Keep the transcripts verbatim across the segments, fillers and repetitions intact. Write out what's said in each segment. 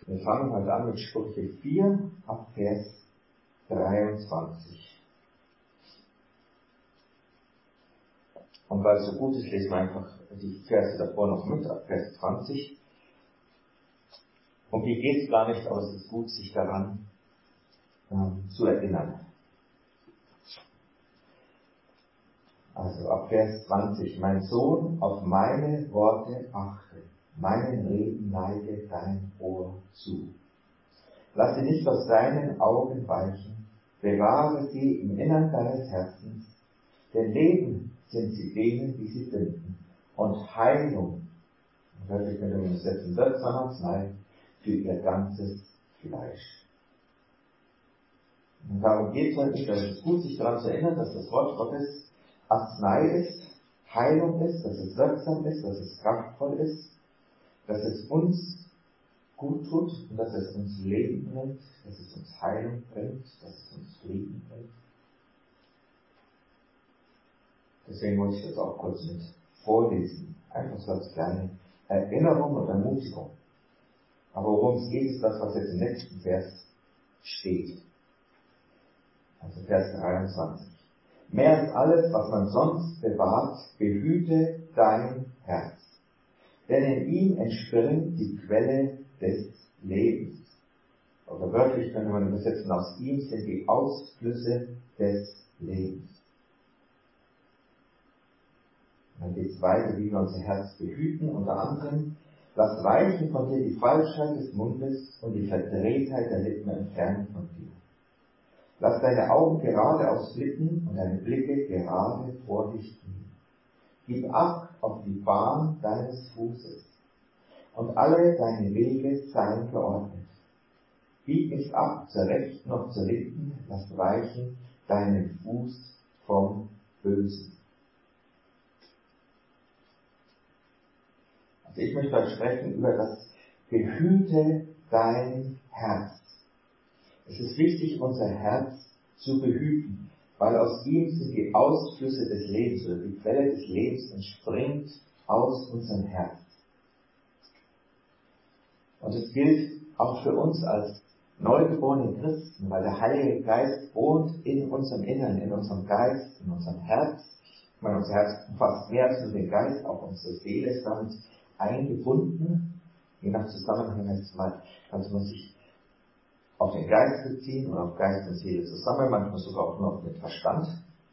Wir fangen heute an mit Sprüche vier ab Vers dreiundzwanzig. Und weil es so gut ist, lesen wir einfach die Verse davor noch mit, ab Vers zwanzig. Um die geht es gar nicht, aber es ist gut, sich daran ähm, zu erinnern. Also ab Vers zwanzig. Mein Sohn, auf meine Worte achte, meinen Reden neige dein Ohr zu. Lass sie nicht aus deinen Augen weichen, bewahre sie im Innern deines Herzens, denn Leben sind sie denen, die sie finden, und Heilung, wörtlich mit dem Übersetzen, wirksam Arznei für ihr ganzes Fleisch. Und darum geht es heute nicht, dass es gut, sich daran zu erinnern, dass das Wort Gottes Arznei ist, Heilung ist, dass es wirksam ist, dass es kraftvoll ist, dass es uns gut tut und dass es uns Leben bringt, dass es uns Heilung bringt, dass es uns Frieden bringt. Deswegen wollte ich das auch kurz mit vorlesen. Einfach so als kleine Erinnerung und Ermutigung. Aber worum es geht, ist das, was jetzt im nächsten Vers steht. Also Vers dreiundzwanzig. Mehr als alles, was man sonst bewahrt, behüte dein Herz. Denn in ihm entspringt die Quelle des Lebens. Oder wörtlich könnte man übersetzen, aus ihm sind die Ausflüsse des Lebens. Dann geht es weiter, wie wir unser Herz behüten, unter anderem, lass weichen von dir die Falschheit des Mundes und die Verdrehtheit der Lippen entfernen von dir. Lass deine Augen geradeaus blicken und deine Blicke gerade vor dich gehen. Gib Acht auf die Bahn deines Fußes und alle deine Wege seien geordnet. Bieg nicht ab zur Rechten noch zur Linken, lass weichen deinen Fuß vom Bösen. Also ich möchte heute sprechen über das Behüte dein Herz. Es ist wichtig, unser Herz zu behüten, weil aus ihm sind die Ausflüsse des Lebens oder die Quelle des Lebens entspringt aus unserem Herz. Und es gilt auch für uns als neugeborene Christen, weil der Heilige Geist wohnt in unserem Innern, in unserem Geist, in unserem Herz. Ich meine, unser Herz umfasst mehr als nur den Geist, auch unsere Seele ist damit eingebunden. Je nach Zusammenhang heißt es mal, kannst man sich auf den Geist beziehen oder auf Geist und Seele zusammen, manchmal sogar auch nur auf den Verstand.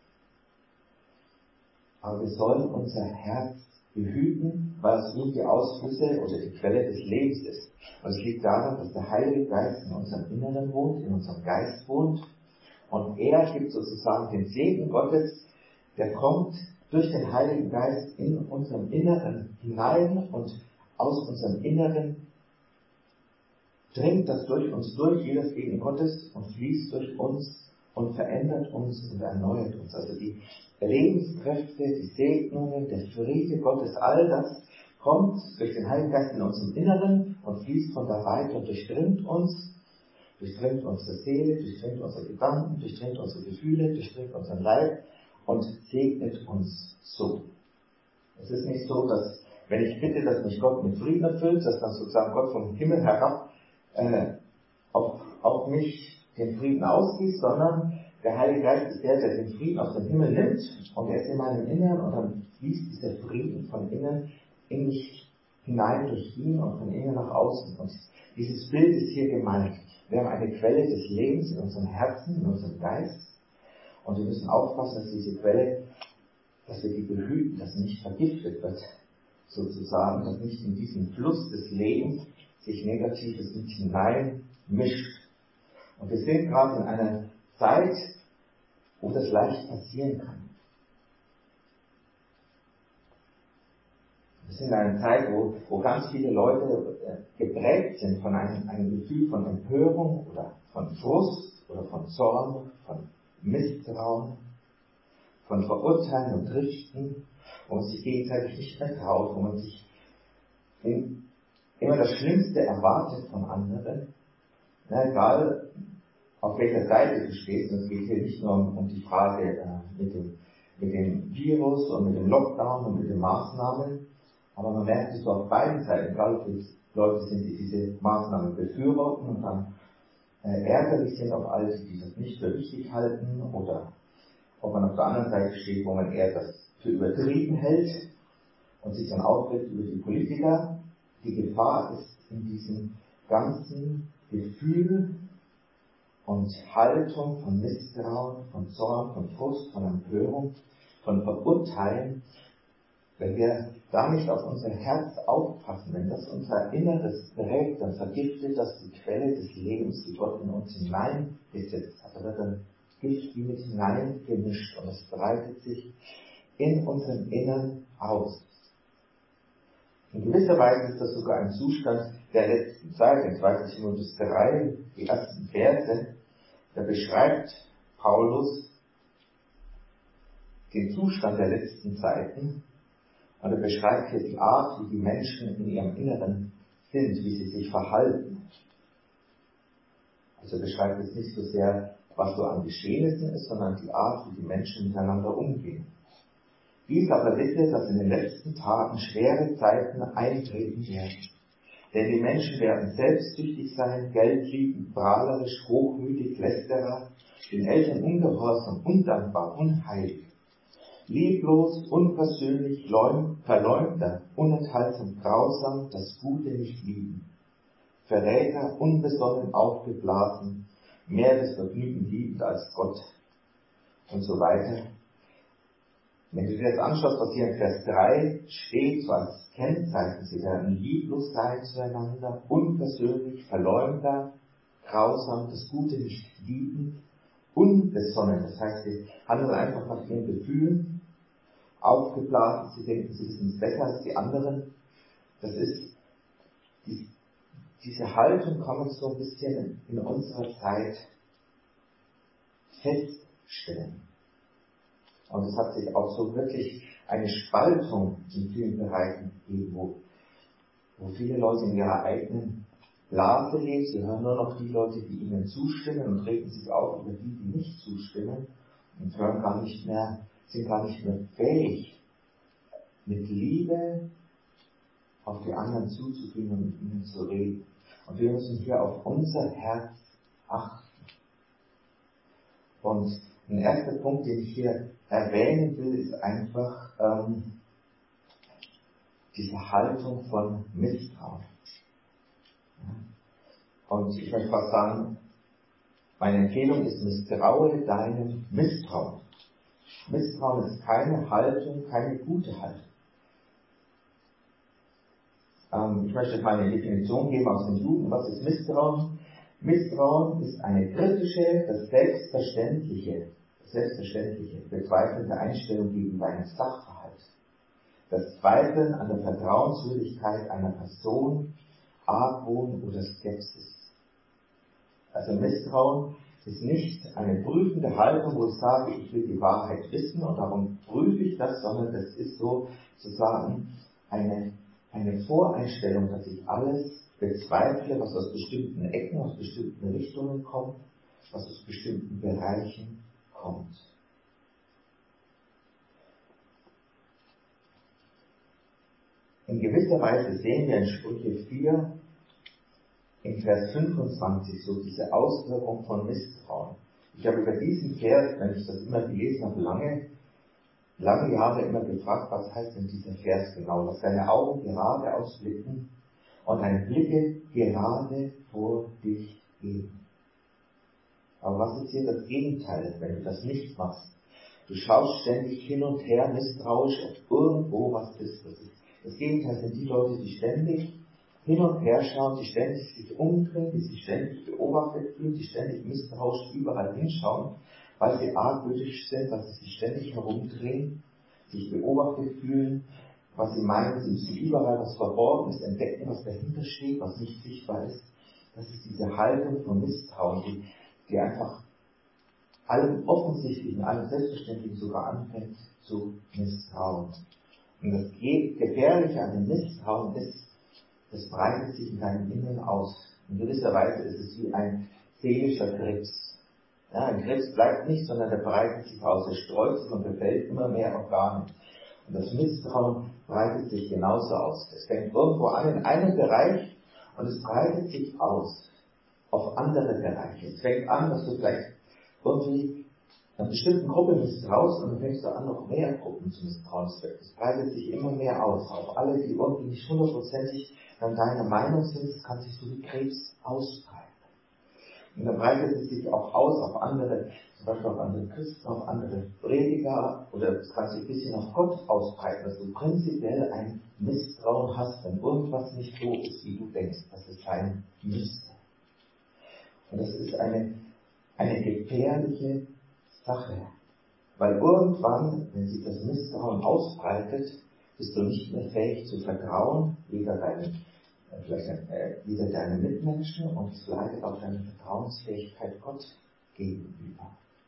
Aber wir sollen unser Herz behüten, weil es ihm die Ausflüsse oder die Quelle des Lebens ist. Und es liegt daran, dass der Heilige Geist in unserem Inneren wohnt, in unserem Geist wohnt. Und er gibt sozusagen den Segen Gottes, der kommt durch den Heiligen Geist in unserem Inneren hinein und aus unserem Inneren dringt das durch uns durch, jedes Segen Gottes, und fließt durch uns und verändert uns und erneuert uns. Also die Lebenskräfte, die Segnungen, der Friede Gottes, all das kommt durch den Heiligen Geist in unserem Inneren und fließt von da weiter und durchdringt uns, durchdringt unsere Seele, durchdringt unsere Gedanken, durchdringt unsere Gefühle, durchdringt unseren Leib und segnet uns so. Es ist nicht so, dass, wenn ich bitte, dass mich Gott mit Frieden erfüllt, dass dann sozusagen Gott vom Himmel herab äh, auf, auf mich den Frieden ausgießt, sondern der Heilige Geist ist der, der den Frieden aus dem Himmel nimmt und er ist in meinem Innern und dann fließt dieser Frieden von innen in mich hinein durch ihn und von innen nach außen. Und dieses Bild ist hier gemeint. Wir haben eine Quelle des Lebens in unserem Herzen, in unserem Geist. Und wir müssen aufpassen, dass diese Quelle, dass wir die behüten, dass sie nicht vergiftet wird, sozusagen, dass nicht in diesen Fluss des Lebens sich Negatives mit hinein mischt. Und wir sind gerade in einer Zeit, wo das leicht passieren kann. Wir sind in einer Zeit, wo, wo ganz viele Leute geprägt sind von einem, einem Gefühl von Empörung oder von Frust oder von Zorn, von Misstrauen, von Verurteilen und Richten, wo man sich gegenseitig nicht mehr traut, wo man sich immer das Schlimmste erwartet von anderen. Na, egal, auf welcher Seite du stehst, und es geht hier nicht nur um, um die Frage äh, mit, dem, mit dem Virus und mit dem Lockdown und mit den Maßnahmen, aber man merkt es so auf beiden Seiten, egal ob es Leute sind, die diese Maßnahmen befürworten und dann äh, ärgerlich sind auf all die, die das nicht für richtig halten, oder ob man auf der anderen Seite steht, wo man eher das für übertrieben hält und sich dann aufregt über die Politiker. Die Gefahr ist in diesem ganzen Gefühl und Haltung von Misstrauen, von Zorn, von Frust, von Empörung, von Verurteilen, wenn wir da nicht auf unser Herz aufpassen, wenn das unser Inneres prägt, dann vergiftet das die Quelle des Lebens, die Gott in uns hineingesetzt hat. Da wird dann Gift wie mit hineingemischt und es breitet sich in unserem Innern aus. In gewisser Weise ist das sogar ein Zustand der letzten Zeit. In zweiter Timotheus drei, die ersten Verse, da beschreibt Paulus den Zustand der letzten Zeiten. Und er beschreibt hier die Art, wie die Menschen in ihrem Inneren sind, wie sie sich verhalten. Also er beschreibt es nicht so sehr, was so an Geschehnissen ist, sondern die Art, wie die Menschen miteinander umgehen. Dies aber wisse, dass in den letzten Tagen schwere Zeiten eintreten werden. Denn die Menschen werden selbstsüchtig sein, geldliebend, prahlerisch, hochmütig, lästerer, den Eltern ungehorsam, undankbar, unheilig, lieblos, unversöhnlich, Verleumder, unenthaltsam, grausam, das Gute nicht lieben, Verräter, unbesonnen, aufgeblasen, mehr das Vergnügen liebend als Gott und so weiter. Wenn du dir das anschaust, was hier in Vers drei steht, so als Kennzeichen, sie werden lieblos sein zueinander, unversöhnlich, Verleumder, grausam, das Gute nicht lieben, unbesonnen, das heißt, sie handeln einfach nach ihren Gefühlen, aufgeblasen, sie denken, sie wissen es besser als die anderen. Das ist, die, diese Haltung kann man so ein bisschen in unserer Zeit feststellen. Und es hat sich auch so wirklich eine Spaltung in vielen Bereichen gegeben, wo, wo viele Leute in ihrer eigenen Blase leben. Sie hören nur noch die Leute, die ihnen zustimmen und regen sich auf über die, die nicht zustimmen und hören gar nicht mehr, sind gar nicht mehr fähig, mit Liebe auf die anderen zuzugehen und mit ihnen zu reden. Und wir müssen hier auf unser Herz achten. Und ein erster Punkt, den ich hier erwähnen will, ist einfach ähm, diese Haltung von Misstrauen. Und ich möchte fast sagen, meine Empfehlung ist, misstraue deinem Misstrauen. Misstrauen ist keine Haltung, keine gute Haltung. Ähm, ich möchte mal eine Definition geben aus dem Duden. Was ist Misstrauen? Misstrauen ist eine kritische, das Selbstverständliche, das Selbstverständliche, bezweifelnde Einstellung gegenüber einem Sachverhalt. Das Zweifeln an der Vertrauenswürdigkeit einer Person, Argwohn oder Skepsis. Also Misstrauen ist nicht eine prüfende Haltung, wo ich sage, ich will die Wahrheit wissen und darum prüfe ich das, sondern das ist sozusagen eine, eine Voreinstellung, dass ich alles bezweifle, was aus bestimmten Ecken, aus bestimmten Richtungen kommt, was aus bestimmten Bereichen kommt. In gewisser Weise sehen wir in Sprüche vier, in Vers fünfundzwanzig, so diese Auswirkung von Misstrauen. Ich habe über diesen Vers, wenn ich das immer gelesen habe, lange, lange Jahre immer gefragt, was heißt denn dieser Vers genau? Dass deine Augen gerade ausblicken und deine Blicke gerade vor dich gehen. Aber was ist hier das Gegenteil, wenn du das nicht machst? Du schaust ständig hin und her, misstrauisch, ob irgendwo was ist. Das, ist, das Gegenteil sind die Leute, die ständig hin und her schauen, die ständig sich umdrehen, die sich ständig beobachtet fühlen, die ständig misstrauisch überall hinschauen, weil sie argwöhnisch sind, dass sie sich ständig herumdrehen, sich beobachtet fühlen, was sie meinen, sie müssen überall was Verborgenes entdecken, was dahinter steht, was nicht sichtbar ist. Das ist diese Haltung von Misstrauen, die, die einfach allem Offensichtlichen, allem Selbstverständlichen sogar anfängt zu misstrauen. Und das Gefährliche an dem Misstrauen ist, es breitet sich in deinem Inneren aus. In gewisser Weise ist es wie ein seelischer Krebs. Ja, ein Krebs bleibt nicht, sondern der breitet sich aus, er streut sich und befällt immer mehr Organe. Und das Misstrauen breitet sich genauso aus. Es fängt irgendwo an in einem Bereich Und es breitet sich aus auf andere Bereiche. Es fängt an, dass du vielleicht irgendwie einer bestimmten Gruppe misstraust und dann fängst du an, noch mehr Gruppen zu misstrauen. Es breitet sich immer mehr aus. Auf alle, die irgendwie nicht hundertprozentig an deiner Meinung sind, es kann sich so wie Krebs ausbreiten. Und dann breitet es sich auch aus auf andere, zum Beispiel auf andere Christen, auf andere Prediger, oder es kann sich ein bisschen auf Gott ausbreiten, dass du prinzipiell ein Misstrauen hast, wenn irgendwas nicht so ist, wie du denkst, dass es sein müsste. Und das ist eine, eine gefährliche Sache. Weil irgendwann, wenn sich das Misstrauen ausbreitet, bist du nicht mehr fähig zu vertrauen, weder deinen vielleicht äh, wieder deine Mitmenschen, und es leidet auch deine Vertrauensfähigkeit Gott gegenüber.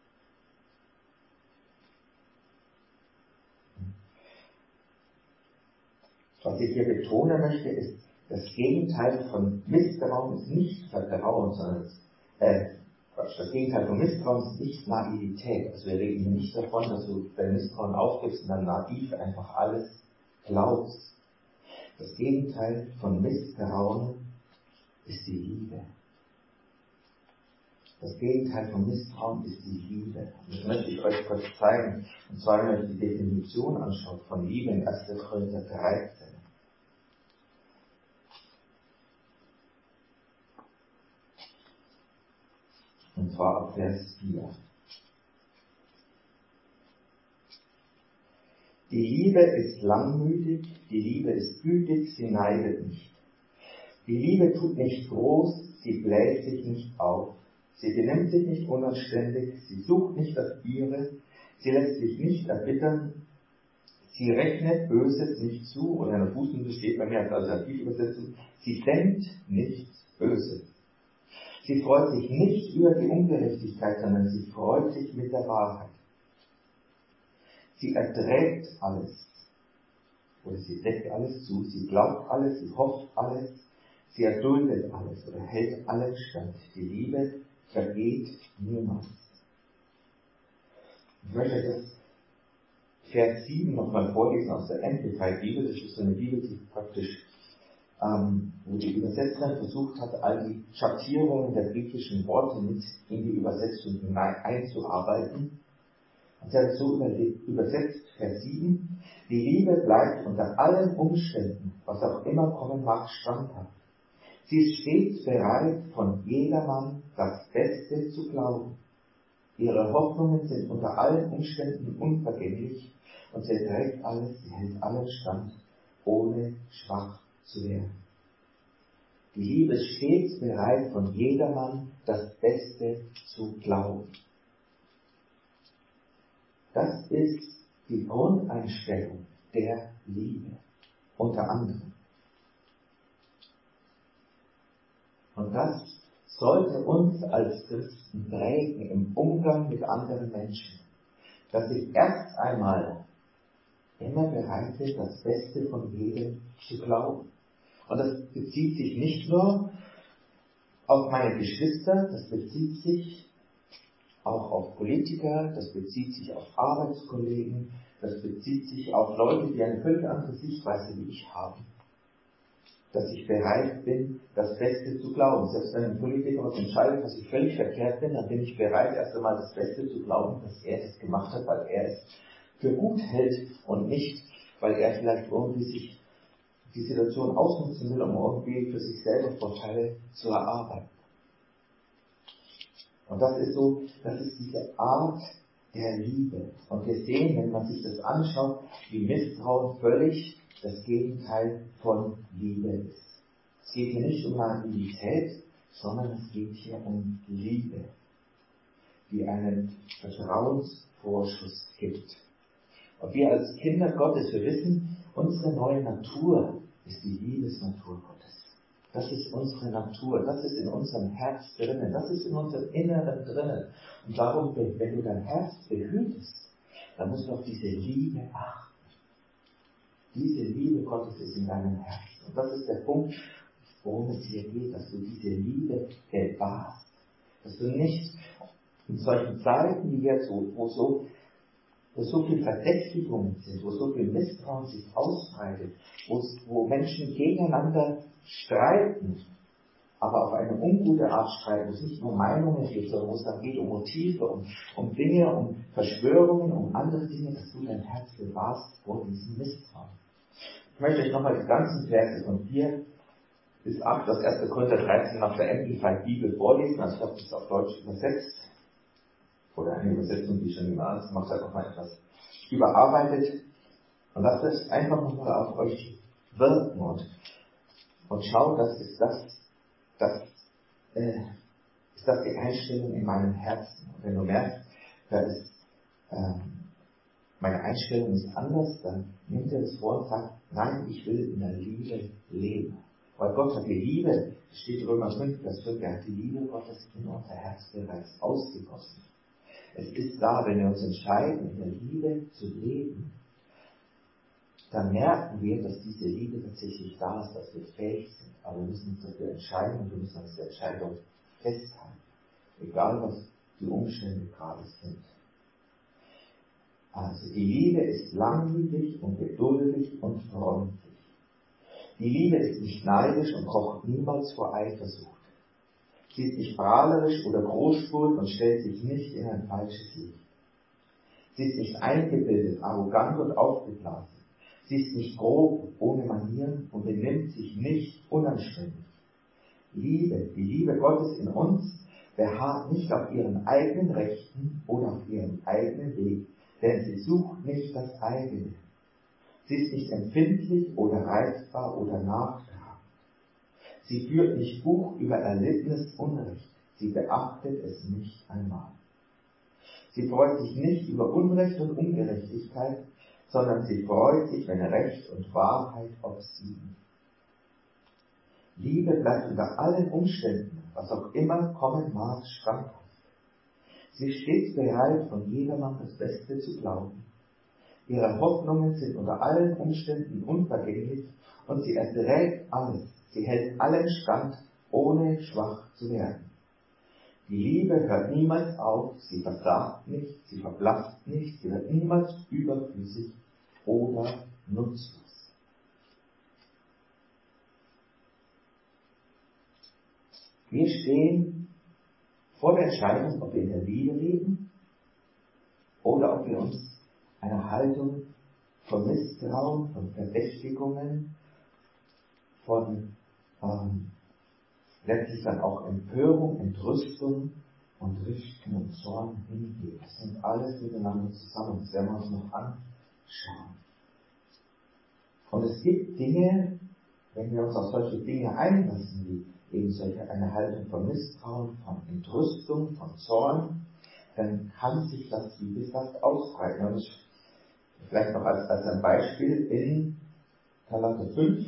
Was ich hier betonen möchte, ist, das Gegenteil von Misstrauen ist nicht Vertrauen, sondern äh, das Gegenteil von Misstrauen ist nicht Naivität. Also wir reden hier nicht davon, dass du dein Misstrauen aufgibst und dann naiv einfach alles glaubst. Das Gegenteil von Misstrauen ist die Liebe. Das Gegenteil von Misstrauen ist die Liebe. Und das möchte ich euch kurz zeigen. Und zwar, wenn ihr die Definition anschaut von Liebe in erster Korinther dreizehn. Und zwar ab Vers vier. Die Liebe ist langmütig, die Liebe ist gütig, sie neidet nicht. Die Liebe tut nicht groß, sie bläht sich nicht auf. Sie benimmt sich nicht unanständig, sie sucht nicht das Ihre, sie lässt sich nicht erbittern, sie rechnet Böses nicht zu, und eine Fußnote steht bei mir als Alternativübersetzung, sie denkt nichts Böses. Sie freut sich nicht über die Ungerechtigkeit, sondern sie freut sich mit der Wahrheit. Sie erträgt alles, oder sie deckt alles zu, sie glaubt alles, sie hofft alles, sie erduldet alles oder hält alles stand. Die Liebe vergeht niemals. Ich möchte das Vers sieben nochmal vorlesen aus der Amplified Bibel. Das ist so eine Bibel, die praktisch, ähm, wo die Übersetzerin versucht hat, all die Schattierungen der griechischen Worte mit in die Übersetzung hinein einzuarbeiten. Und sie hat es so übersetzt, Vers sieben, die Liebe bleibt unter allen Umständen, was auch immer kommen mag, standhaft. Sie ist stets bereit, von jedermann das Beste zu glauben. Ihre Hoffnungen sind unter allen Umständen unvergänglich und sie erträgt alles, sie hält alles stand, ohne schwach zu werden. Die Liebe ist stets bereit, von jedermann das Beste zu glauben. Das ist die Grundeinstellung der Liebe, unter anderem. Und das sollte uns als Christen prägen im Umgang mit anderen Menschen, dass ich erst einmal immer bereit bin, das Beste von jedem zu glauben. Und das bezieht sich nicht nur auf meine Geschwister, das bezieht sich auch auf Politiker, das bezieht sich auf Arbeitskollegen, das bezieht sich auf Leute, die eine völlig andere Sichtweise wie ich haben. Dass ich bereit bin, das Beste zu glauben. Selbst wenn ein Politiker was entscheidet, was ich völlig verkehrt bin, dann bin ich bereit, erst einmal das Beste zu glauben, dass er das gemacht hat, weil er es für gut hält und nicht, weil er vielleicht irgendwie sich die Situation ausnutzen will, um irgendwie für sich selber Vorteile zu erarbeiten. Und das ist so, das ist diese Art der Liebe. Und wir sehen, wenn man sich das anschaut, wie Misstrauen völlig das Gegenteil von Liebe ist. Es geht hier nicht um Naivität, sondern es geht hier um Liebe, die einen Vertrauensvorschuss gibt. Und wir als Kinder Gottes, wir wissen, unsere neue Natur ist die Liebesnatur Gottes. Das ist unsere Natur, das ist in unserem Herz drinnen, das ist in unserem Inneren drinnen. Und darum, wenn du dein Herz behütest, dann musst du auf diese Liebe achten. Diese Liebe Gottes ist in deinem Herzen. Und das ist der Punkt, worum es hier geht, dass du diese Liebe bewahrst. Dass du nicht in solchen Zeiten wie jetzt, wo, wo, so, wo so viel Verdächtigungen sind, wo so viel Misstrauen sich ausbreitet, wo, wo Menschen gegeneinander streiten, aber auf eine ungute Art streiten, wo es nicht um Meinungen geht, sondern wo es dann geht um Motive, um, um Dinge, um Verschwörungen, um andere Dinge, dass du dein Herz bewahrst vor diesem Misstrauen. Ich möchte euch nochmal die ganzen Verse von vier bis acht aus erster Korinther dreizehn nach der Amplified Bibel vorlesen, also ich habe das auf Deutsch übersetzt, oder eine Übersetzung, die schon jemand anderes gemacht hat, nochmal etwas überarbeitet, und lasst es einfach nochmal auf euch wirken und, und schaut, das ist das, das äh, ist das die Einstellung in meinem Herzen. Und wenn du merkst, da ist, äh, meine Einstellung ist anders, dann nimm dir das vor und sag, nein, ich will in der Liebe leben. Weil Gott hat die Liebe, es steht Römer fünf, Vers fünf, er hat die Liebe Gottes in unser Herz bereits ausgegossen. Es ist da, wenn wir uns entscheiden, in der Liebe zu leben, dann merken wir, dass diese Liebe tatsächlich da ist, dass wir fähig sind. Aber wir müssen uns dafür entscheiden und wir müssen uns der Entscheidung festhalten. Egal, was die Umstände gerade sind. Also die Liebe ist langmütig und geduldig und freundlich. Die Liebe ist nicht neidisch und kocht niemals vor Eifersucht. Sie ist nicht prahlerisch oder großspurig und stellt sich nicht in ein falsches Licht. Sie ist nicht eingebildet, arrogant und aufgeblasen. Sie ist nicht grob, ohne Manieren und benimmt sich nicht unanständig. Liebe, die Liebe Gottes in uns, beharrt nicht auf ihren eigenen Rechten oder auf ihrem eigenen Weg, denn sie sucht nicht das eigene. Sie ist nicht empfindlich oder reizbar oder nachtragend. Sie führt nicht Buch über erlittenes Unrecht. Sie beachtet es nicht einmal. Sie freut sich nicht über Unrecht und Ungerechtigkeit, sondern sie freut sich, wenn Recht und Wahrheit obsiegen. Liebe bleibt unter allen Umständen, was auch immer kommen mag, standhaft. Sie ist stets bereit, von jedermann das Beste zu glauben. Ihre Hoffnungen sind unter allen Umständen unvergänglich und sie erträgt alles. Sie hält allen stand, ohne schwach zu werden. Die Liebe hört niemals auf, sie versagt nicht, sie verblasst nicht, sie wird niemals überflüssig oder nutzlos. Wir stehen vor der Entscheidung, ob wir in der Liebe leben oder ob wir uns eine Haltung von Misstrauen, von Verdächtigungen, von ähm, letztlich dann auch Empörung, Entrüstung und Richten und Zorn hingeben. Das hängt alles miteinander zusammen. Das werden wir uns noch anschauen. Und es gibt Dinge, wenn wir uns auf solche Dinge einlassen, wie eben solche eine Haltung von Misstrauen, von Entrüstung, von Zorn, dann kann sich das, wie gesagt, ausbreiten. Und ich, vielleicht noch als, als ein Beispiel in Galater fünf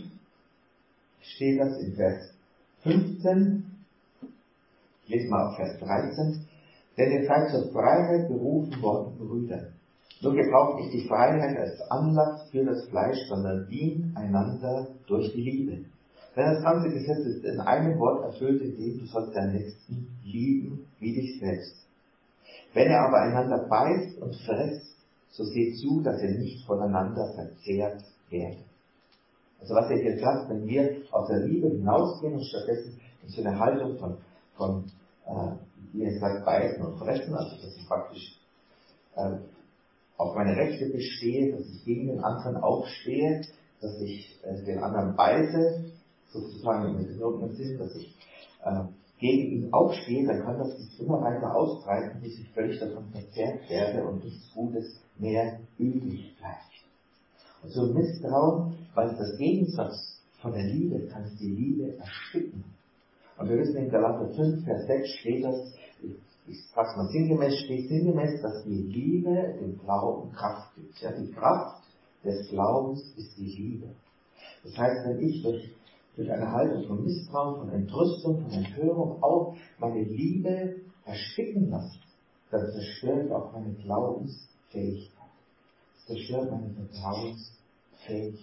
steht das in Vers fünfzehn, ich lese mal auf Vers dreizehn, denn ihr seid zur Freiheit berufen worden, Brüder. Nur gebraucht nicht die Freiheit als Anlass für das Fleisch, sondern dient einander durch die Liebe. Denn das ganze Gesetz ist in einem Wort erfüllt, in dem du sollst deinen Nächsten lieben wie dich selbst. Wenn ihr aber einander beißt und fresst, so seht zu, dass ihr nicht voneinander verzehrt werdet. Also was er hier sagt, wenn wir aus der Liebe hinausgehen und stattdessen in so eine Haltung von, von äh, wie er sagt, beißen und fressen, also dass ich praktisch äh, auf meine Rechte bestehe, dass ich gegen den anderen aufstehe, dass ich äh, den anderen beiße, sozusagen im gesungenen Sinn, dass ich äh, gegen ihn aufstehe, dann kann das sich immer weiter ausbreiten, bis ich völlig davon verzehrt werde und nichts Gutes mehr übrig bleibt. Und so Misstrauen, weil es das Gegensatz von der Liebe, kann es die Liebe ersticken. Und wir wissen in Galater fünf, Vers sechs steht das, ich, ich sag's mal sinngemäß, steht sinngemäß, dass die Liebe dem Glauben Kraft gibt. Ja, die Kraft des Glaubens ist die Liebe. Das heißt, wenn ich durch, durch eine Haltung von Misstrauen, von Entrüstung, von Empörung auch meine Liebe ersticken lasse, dann zerstöre ich auch meine Glaubensfähigkeit. Zerstört meine Vertrauensfähigkeit.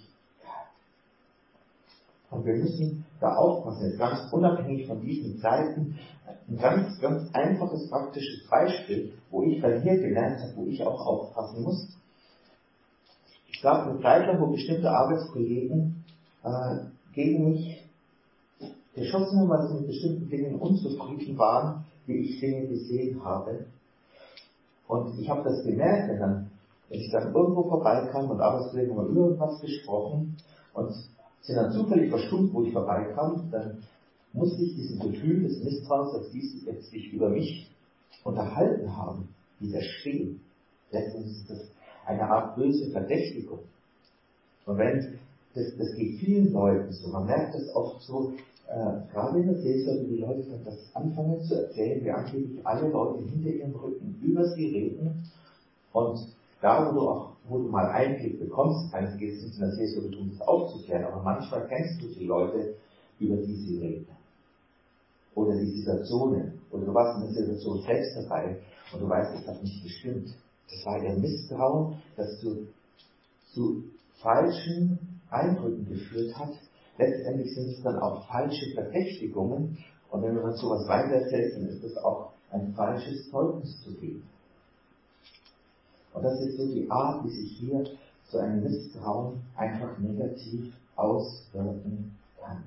Und wir müssen da aufpassen, ganz unabhängig von diesen Zeiten, ein ganz, ganz einfaches, praktisches Beispiel, wo ich bei mir gelernt habe, wo ich auch aufpassen muss. Es gab eine Zeit lang, wo bestimmte Arbeitskollegen äh, gegen mich geschossen haben, weil sie mit bestimmten Dingen unzufrieden waren, wie ich Dinge gesehen habe. Und ich habe das gemerkt, wenn, dann, wenn ich dann irgendwo vorbeikam und Arbeitskollegen haben irgendwas gesprochen und sind dann zufällig verstummt, wo ich vorbeikam, dann musste ich diesem Gefühl des Misstrauens, dass die jetzt sich über mich unterhalten haben, widerstehen. Letztendlich ist das eine Art böse Verdächtigung. Und wenn, das, das geht vielen Leuten so, man merkt das oft so, äh, gerade in der Seelsorge, die Leute dann das anfangen zu erzählen, wie angeblich alle Leute hinter ihrem Rücken über sie reden. Und da, wo du auch, wo du mal Einblick bekommst, eigentlich geht es nicht in der Seelsorge darum, das aufzuklären, aber manchmal kennst du die Leute, über die sie reden. Oder die Situationen. Oder du warst in der Situation selbst dabei und du weißt, es hat nicht gestimmt. Das war ihr Misstrauen, das zu, zu falschen Eindrücken geführt hat. Letztendlich sind es dann auch falsche Verdächtigungen. Und wenn du dann sowas weitererzählst, dann ist es auch ein falsches Zeugnis zu geben. Und das ist so die Art, wie sich hier so ein Misstrauen einfach negativ auswirken kann.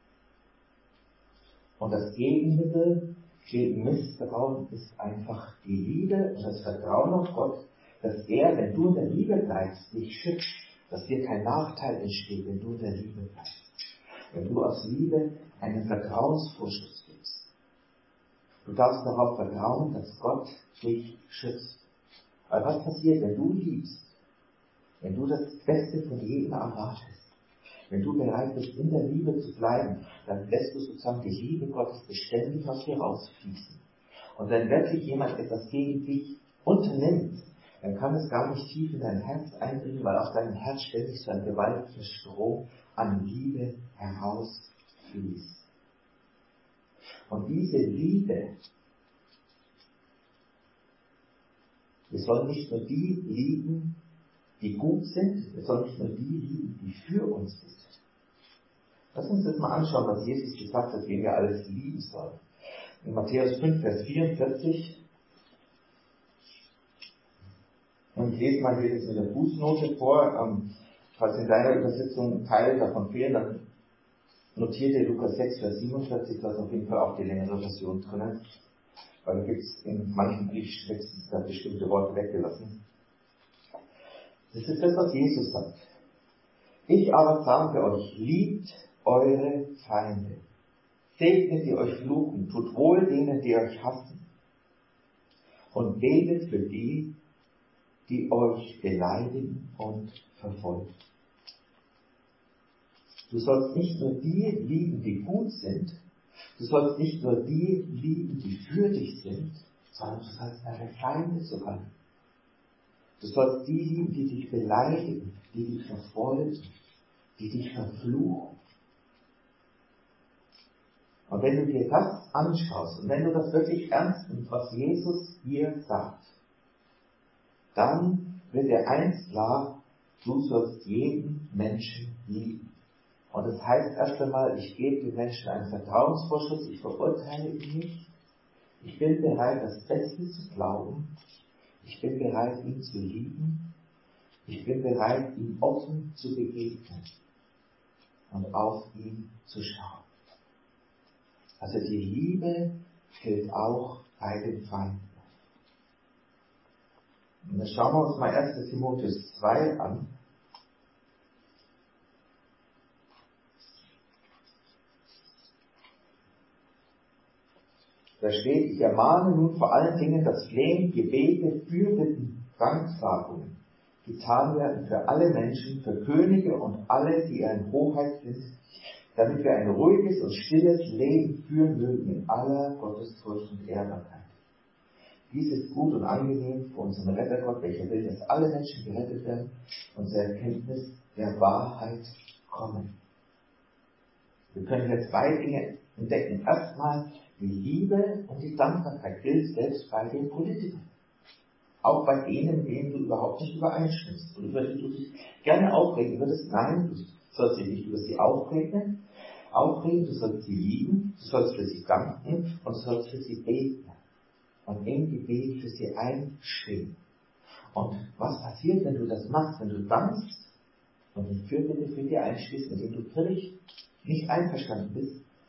Und das Gegenmittel gegen Misstrauen ist einfach die Liebe und das Vertrauen auf Gott, dass er, wenn du in der Liebe bleibst, dich schützt, dass dir kein Nachteil entsteht, wenn du in der Liebe bleibst. Wenn du aus Liebe einen Vertrauensvorschuss gibst. Du darfst darauf vertrauen, dass Gott dich schützt. Aber was passiert, wenn du liebst? Wenn du das Beste von jedem erwartest? Wenn du bereit bist, in der Liebe zu bleiben, dann lässt du sozusagen die Liebe Gottes beständig aus dir rausfließen. Und wenn wirklich jemand etwas gegen dich unternimmt, dann kann es gar nicht tief in dein Herz eindringen, weil aus deinem Herz ständig so ein gewaltiger Strom an Liebe herausfließt. Und diese Liebe, wir sollen nicht nur die lieben, die gut sind, wir sollen nicht nur die lieben, die für uns sind. Lass uns das mal anschauen, was Jesus gesagt hat, wen wir alles lieben sollen. In Matthäus fünf, Vers vierundvierzig. Und ich lese mal hier das mit der Fußnote vor. Ähm, falls in deiner Übersetzung Teile davon fehlen, dann notiert ihr Lukas sechs, Vers siebenundvierzig, da ist auf jeden Fall auch die längere Version drin. Weil da gibt es in manchen griechischen Texten da bestimmte Worte weggelassen. Das ist das, was Jesus sagt. Ich aber sage euch, liebt eure Feinde. Segnet, die euch fluchen, tut wohl denen, die euch hassen. Und betet für die, die euch beleidigen und verfolgen. Du sollst nicht nur die lieben, die gut sind, du sollst nicht nur die lieben, die für dich sind, sondern du sollst deine Feinde sogar lieben. Du sollst die lieben, die dich beleidigen, die dich verfolgen, die dich verfluchen. Und wenn du dir das anschaust und wenn du das wirklich ernst nimmst, was Jesus hier sagt, dann wird dir eins klar, du sollst jeden Menschen lieben. Und das heißt erst einmal, ich gebe den Menschen einen Vertrauensvorschuss, ich verurteile ihn nicht. Ich bin bereit, das Beste zu glauben. Ich bin bereit, ihn zu lieben. Ich bin bereit, ihm offen zu begegnen und auf ihn zu schauen. Also die Liebe gilt auch bei den Feinden. Und dann schauen wir uns mal erster Timotheus zwei an. Da steht, ich ermahne nun vor allen Dingen, dass Flehen, Gebete, Fürbitten, Danksagungen getan werden für alle Menschen, für Könige und alle, die in Hoheit sind, damit wir ein ruhiges und stilles Leben führen mögen in aller Gottesfurcht und Ehrbarkeit. Dies ist gut und angenehm für unseren Rettergott, welcher will, dass alle Menschen gerettet werden und zur Erkenntnis der Wahrheit kommen. Wir können jetzt zwei Dinge entdecken. Erstmal, die Liebe und die Dankbarkeit gilt selbst bei den Politikern. Auch bei denen, mit denen du überhaupt nicht übereinstimmst. Und über die du dich gerne aufregen würdest. Nein, du sollst dich nicht über sie aufregen, aufregen, du sollst sie lieben, du sollst für sie danken und du sollst für sie beten. Und im Gebet für sie einstehen. Und was passiert, wenn du das machst, wenn du dankst und die Fürbitte für dich einstehst, mit dem du völlig nicht einverstanden bist,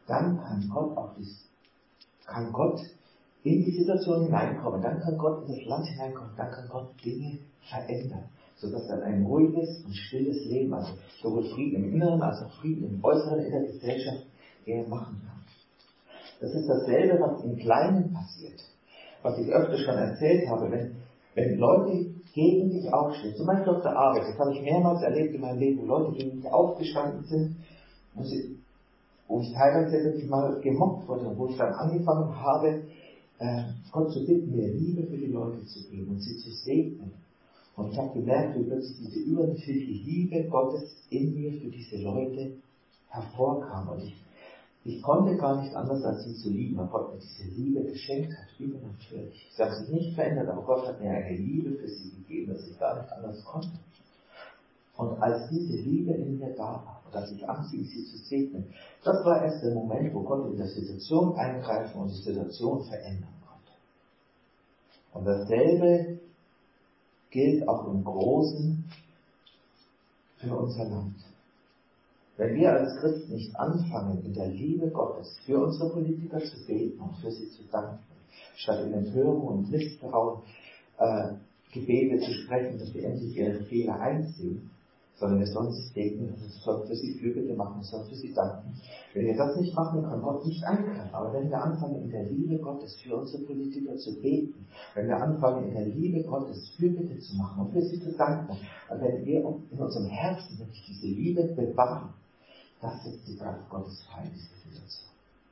dann kann Gott auch dies, kann Gott in die Situation hineinkommen, dann kann Gott in das Land hineinkommen, dann kann Gott Dinge verändern, sodass dann ein ruhiges und stilles Leben, also sowohl Frieden im Inneren als auch Frieden im Äußeren in der Gesellschaft, er machen kann. Das ist dasselbe, was im Kleinen passiert, was ich öfter schon erzählt habe, wenn, wenn Leute gegen dich aufstehen, zum Beispiel auf der Arbeit, das habe ich mehrmals erlebt in meinem Leben, wo Leute gegen mich aufgestanden sind, wo, sie, wo ich teilweise wirklich mal gemobbt wurde, wo ich dann angefangen habe, äh, Gott zu bitten, mir Liebe für die Leute zu geben und sie zu segnen. Und ich habe gemerkt, wie plötzlich diese übernatürliche Liebe Gottes in mir für diese Leute hervorkam. Und ich, ich konnte gar nicht anders, als sie zu lieben, weil Gott mir diese Liebe geschenkt hat, übernatürlich. Sie haben sich nicht verändert, aber Gott hat mir eine Liebe für sie gegeben, dass ich gar nicht anders konnte. Und als diese Liebe in mir da war, und als ich anfing, sie zu segnen, das war erst der Moment, wo Gott in der Situation eingreifen und die Situation verändern konnte. Und dasselbe gilt auch im Großen für unser Land. Wenn wir als Christen nicht anfangen, in der Liebe Gottes für unsere Politiker zu beten und für sie zu danken, statt in Empörung und Misstrauen äh, Gebete zu sprechen, dass sie endlich ihre Fehler einsehen, sondern wir sollen sie segnen, wir sollen für sie Fürbitte machen, wir sollen für sie danken. Wenn wir das nicht machen, kann Gott nicht eingreifen. Aber wenn wir anfangen, in der Liebe Gottes für unsere Politiker zu beten, wenn wir anfangen, in der Liebe Gottes Fürbitte zu machen und für sie zu danken, und wenn wir in unserem Herzen wirklich diese Liebe bewahren, das setzt die Kraft Gottes frei in diese Situation.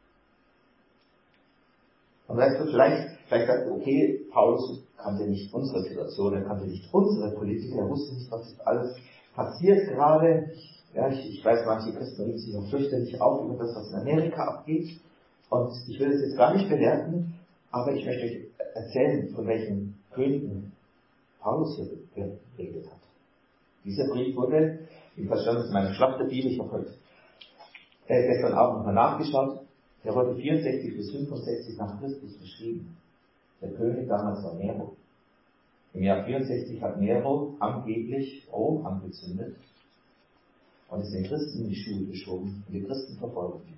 Und weißt du, vielleicht, vielleicht sagst du, okay, Paulus kannte nicht unsere Situation, er kannte nicht unsere Politiker, er wusste nicht, was jetzt alles passiert gerade. Ja, ich, ich weiß, manche Christen regen sich auch fürchterlich auf über das, was in Amerika abgeht. Und ich will das jetzt gar nicht bewerten, aber ich möchte euch erzählen, von welchen Königen Paulus hier geredet hat. Dieser Brief wurde, ich verstand das in meiner Schlachterbibel, ich habe heute äh, gestern Abend nochmal nachgeschaut, der wurde vierundsechzig bis fünfundsechzig nach Christus geschrieben. Der König damals war Nero. Im Jahr vierundsechzig hat Nero angeblich Rom angezündet und ist den Christen in die Schuhe geschoben und die Christen verfolgt worden.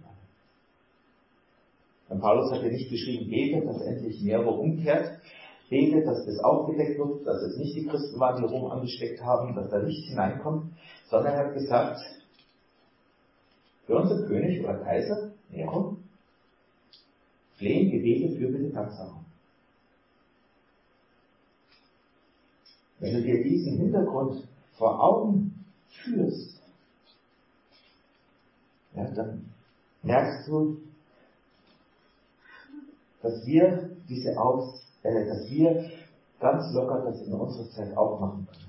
Und Paulus hat ja nicht geschrieben, betet, dass endlich Nero umkehrt, betet, dass das aufgedeckt wird, dass es nicht die Christen waren, die Rom angesteckt haben, dass da Licht hineinkommt, sondern er hat gesagt, für unseren König oder Kaiser, Nero, flehen, Gebete, Fürbitte, Danksagung. Wenn du dir diesen Hintergrund vor Augen führst, ja, dann merkst du, dass wir diese Aus, äh, dass wir ganz locker das in unserer Zeit auch machen können.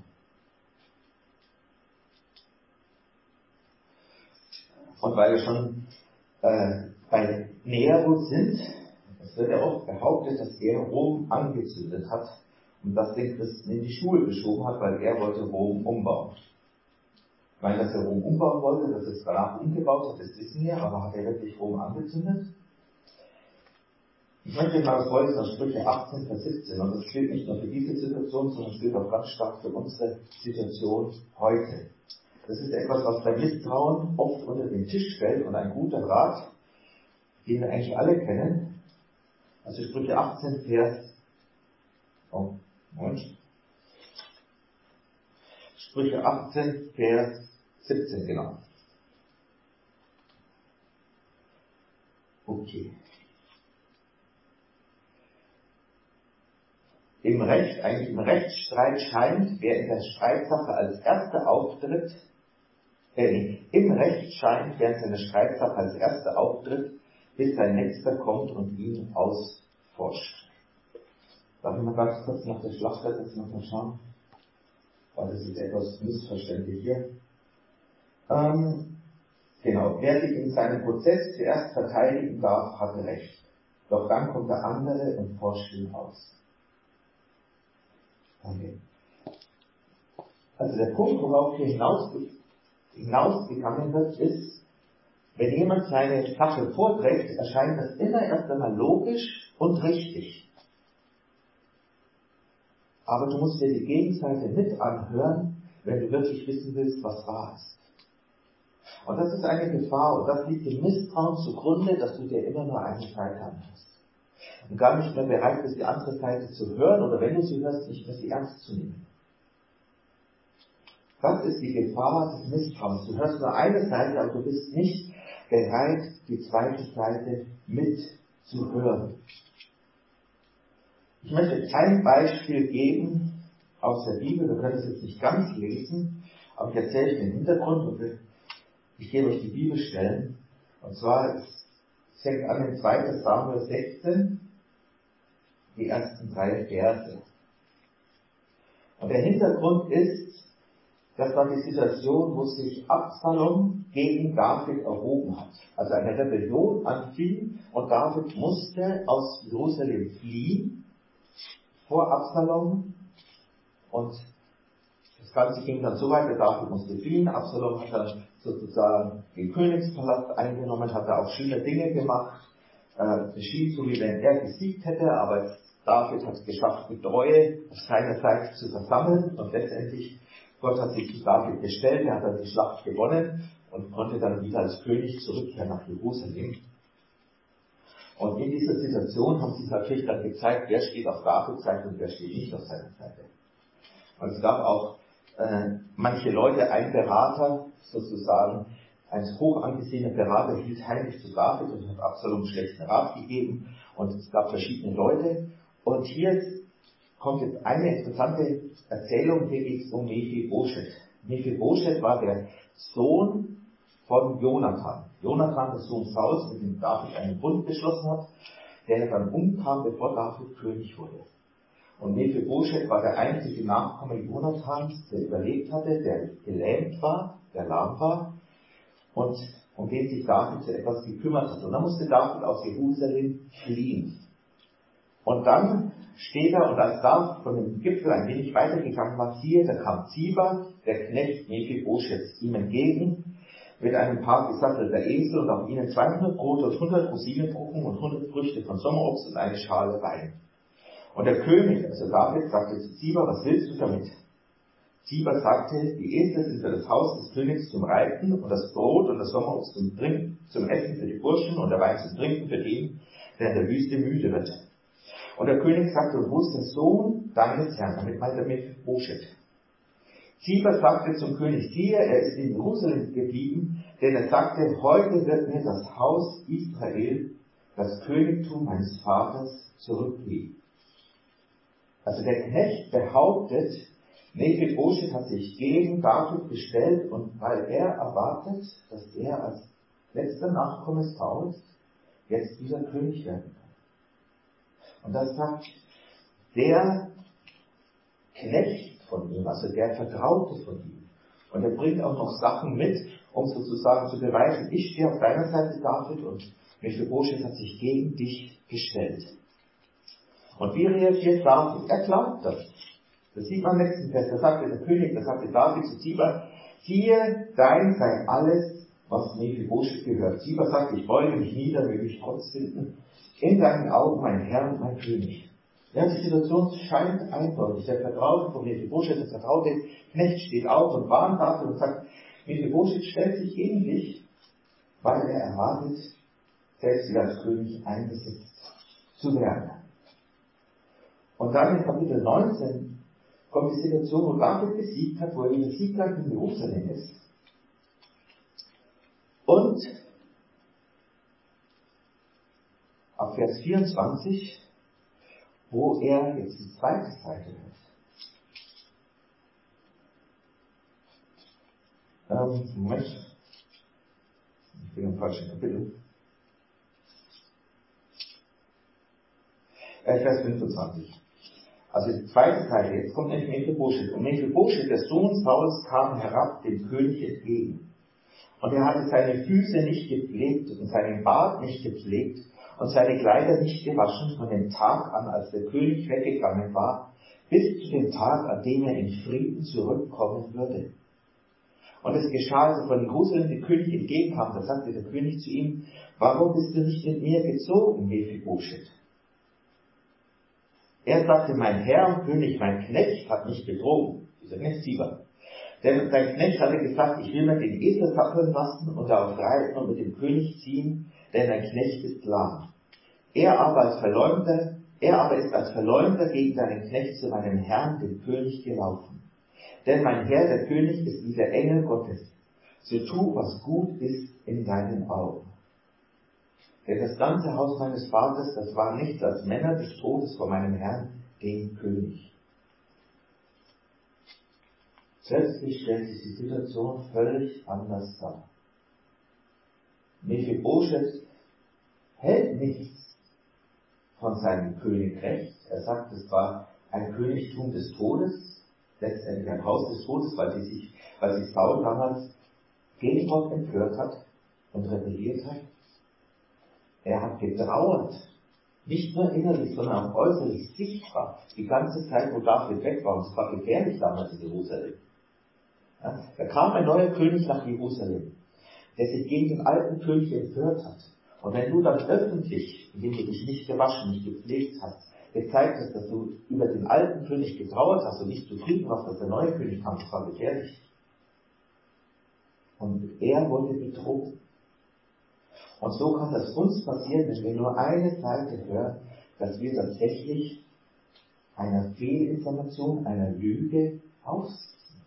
Und weil wir schon äh, bei Nero sind, es wird ja oft behauptet, dass er Rom angezündet hat und das den Christen in die Schuhe geschoben hat, weil er wollte Rom umbauen. Ich meine, dass er Rom umbauen wollte, dass er es danach umgebaut hat, das wissen wir, aber hat er wirklich Rom angezündet? Ich möchte mal was Folgendes aus Sprüche achtzehn, Vers siebzehn, und das gilt nicht nur für diese Situation, sondern es gilt auch ganz stark für unsere Situation heute. Das ist etwas, was beim Misstrauen oft unter den Tisch fällt und ein guter Rat, den wir eigentlich alle kennen. Also Sprüche achtzehn, Vers, oh, Moment. Sprüche achtzehn, Vers siebzehn, genau. Okay. Im Recht, eigentlich im Rechtsstreit scheint, wer in der Streitsache als Erster auftritt, äh, im Recht scheint, wer in seiner Streitsache als Erster auftritt, bis sein Nächster kommt und ihn ausforscht. Darf ich mal ganz kurz nach der Schlachtwelt nochmal schauen? Weil das ist etwas missverständlich hier. Ähm, genau, wer sich in seinem Prozess zuerst verteidigen darf, hat Recht. Doch dann kommt der andere und forscht ihn aus. Okay. Also der Punkt, worauf hier hinaus, hinausgegangen wird, ist, wenn jemand seine Sache vorträgt, erscheint das immer erst einmal logisch und richtig. Aber du musst dir die Gegenseite mit anhören, wenn du wirklich wissen willst, was wahr ist. Und das ist eine Gefahr, und das liegt dem Misstrauen zugrunde, dass du dir immer nur eine Seite anhörst. Und gar nicht mehr bereit bist, die andere Seite zu hören, oder wenn du sie hörst, nicht mehr sie ernst zu nehmen. Das ist die Gefahr des Misstrauens. Du hörst nur eine Seite, aber du bist nicht bereit, die zweite Seite mitzuhören. Ich möchte ein Beispiel geben aus der Bibel. Wir können es jetzt nicht ganz lesen, aber ich erzähle euch den Hintergrund und ich gebe euch die Bibelstellen. Und zwar, es fängt an in zweiter Samuel sechzehn, die ersten drei Verse. Und der Hintergrund ist, das war die Situation, wo sich Absalom gegen David erhoben hat. Also eine Rebellion anfing und David musste aus Jerusalem fliehen vor Absalom. Und das Ganze ging dann so weit, der David musste fliehen. Absalom hat dann sozusagen den Königspalast eingenommen, hat da auch schöne Dinge gemacht. Es schien so, wie wenn er gesiegt hätte, aber David hat es geschafft, die Treue auf seiner Seite zu versammeln und letztendlich Gott hat sich zu David gestellt, er hat dann die Schlacht gewonnen und konnte dann wieder als König zurückkehren nach Jerusalem. Und in dieser Situation haben sich natürlich dann gezeigt, wer steht auf Davids Seite und wer steht nicht auf seiner Seite. Und es gab auch äh, manche Leute, ein Berater sozusagen, ein hoch angesehener Berater hielt heimlich zu David und hat Absalom schlechten Rat gegeben. Und es gab verschiedene Leute. Und hier kommt jetzt eine interessante Erzählung, hier geht es um Mephibosheth. Mephibosheth war der Sohn von Jonathan. Jonathan, der Sohn Sauls, mit dem David einen Bund geschlossen hat, der dann umkam, bevor David König wurde. Und Mephibosheth war der einzige Nachkomme Jonathans, der überlebt hatte, der gelähmt war, der lahm war und um den sich David zu etwas gekümmert hat. Und dann musste David aus Jerusalem fliehen. Und dann steht er, und als David von dem Gipfel ein wenig weitergegangen war, siehe, da kam Ziba, der Knecht Mephibosheths, ihm entgegen, mit einem Paar gesattelter Esel und auf ihnen zweihundert Brote und hundert Rosinenbrocken und hundert Früchte von Sommerobst und eine Schale Wein. Und der König, also David, sagte zu Ziba, was willst du damit? Ziba sagte, die Esel sind für das Haus des Königs zum Reiten und das Brot und das Sommerobst zum Trinken, zum Essen für die Burschen und der Wein zum Trinken für den, der in der Wüste müde wird. Und der König sagte, und wo ist der Sohn deines Herrn? Damit meint er Mephibosheth. Ziba sagte zum König, siehe, er ist in Jerusalem geblieben, denn er sagte, heute wird mir das Haus Israel, das Königtum meines Vaters, zurückgeben. Also der Knecht behauptet, Mephibosheth hat sich gegen David gestellt, und weil er erwartet, dass er als letzter Nachkomme Sauls jetzt wieder König werden kann. Und das sagt der Knecht von ihm, also der Vertraute von ihm. Und er bringt auch noch Sachen mit, um sozusagen zu beweisen, ich stehe auf deiner Seite, David, und Mephibosheth hat sich gegen dich gestellt. Und wie reagiert David? Er glaubt das. Das sieht man im nächsten Vers. Da sagte der König, da sagte David zu Ziba, siehe, dein sei alles, was Mephibosheth gehört. Ziba sagt, ich beuge mich nieder, möge ich Trotz finden, in deinen Augen, mein Herr und mein König. Ja, die Situation scheint eindeutig. Der Vertraute von Mephibosheth, der vertraute Knecht, steht auf und warnt David und sagt, Mephibosheth stellt sich gegen dich, weil er erwartet, selbst wieder als König eingesetzt zu werden. Und dann in Kapitel neunzehn kommt die Situation, wo David besiegt hat, wo er wieder siegreich in Jerusalem ist. Und ab Vers vierundzwanzig, wo er jetzt die zweite Seite hört. Ähm, Moment. Ich bin im falschen Kapitel. Äh, Vers fünfundzwanzig. Also die zweite Seite, jetzt kommt nämlich Mephibosheth. Und Mephibosheth, der Sohn Sauls, kam herab dem König entgegen. Und er hatte seine Füße nicht gepflegt und seinen Bart nicht gepflegt und seine Kleider nicht gewaschen von dem Tag an, als der König weggegangen war, bis zu dem Tag, an dem er in Frieden zurückkommen würde. Und es geschah, als er von Jerusalem dem König entgegenkam, da sagte der König zu ihm, warum bist du nicht mit mir gezogen, Mephibosheth? Er sagte, mein Herr und König, mein Knecht hat mich betrogen, dieser Knecht Ziba. Denn sein Knecht hatte gesagt, ich will mir den Esel satteln lassen und darauf reiten und mit dem König ziehen, denn ein Knecht ist lahm. Er aber als Verleumder, er aber ist als Verleumder gegen seinen Knecht zu meinem Herrn, dem König, gelaufen. Denn mein Herr, der König, ist wie der Engel Gottes. So tu, was gut ist in deinen Augen. Denn das ganze Haus meines Vaters, das war nichts als Männer des Todes vor meinem Herrn, dem König. Plötzlich stellt sich die Situation völlig anders dar. Mephibosheth hält nichts von seinem Königrecht. Er sagt, es war ein Königtum des Todes, letztendlich ein Haus des Todes, weil sie sich, weil sich Saul damals gegen Gott empört hat und rebelliert hat. Er hat getrauert, nicht nur innerlich, sondern auch äußerlich sichtbar, die ganze Zeit, wo David weg war. Und es war gefährlich damals in Jerusalem. Ja, da kam ein neuer König nach Jerusalem, der sich gegen den alten König empört hat. Und wenn du dann öffentlich, indem du dich nicht gewaschen, nicht gepflegt hast, gezeigt hast, dass du über den alten König getrauert hast und nicht zufrieden warst, dass der neue König kam, das war gefährlich. Und er wurde betrogen. Und so kann das uns passieren, wenn wir nur eine Seite hören, dass wir tatsächlich einer Fehlinformation, einer Lüge aussetzen.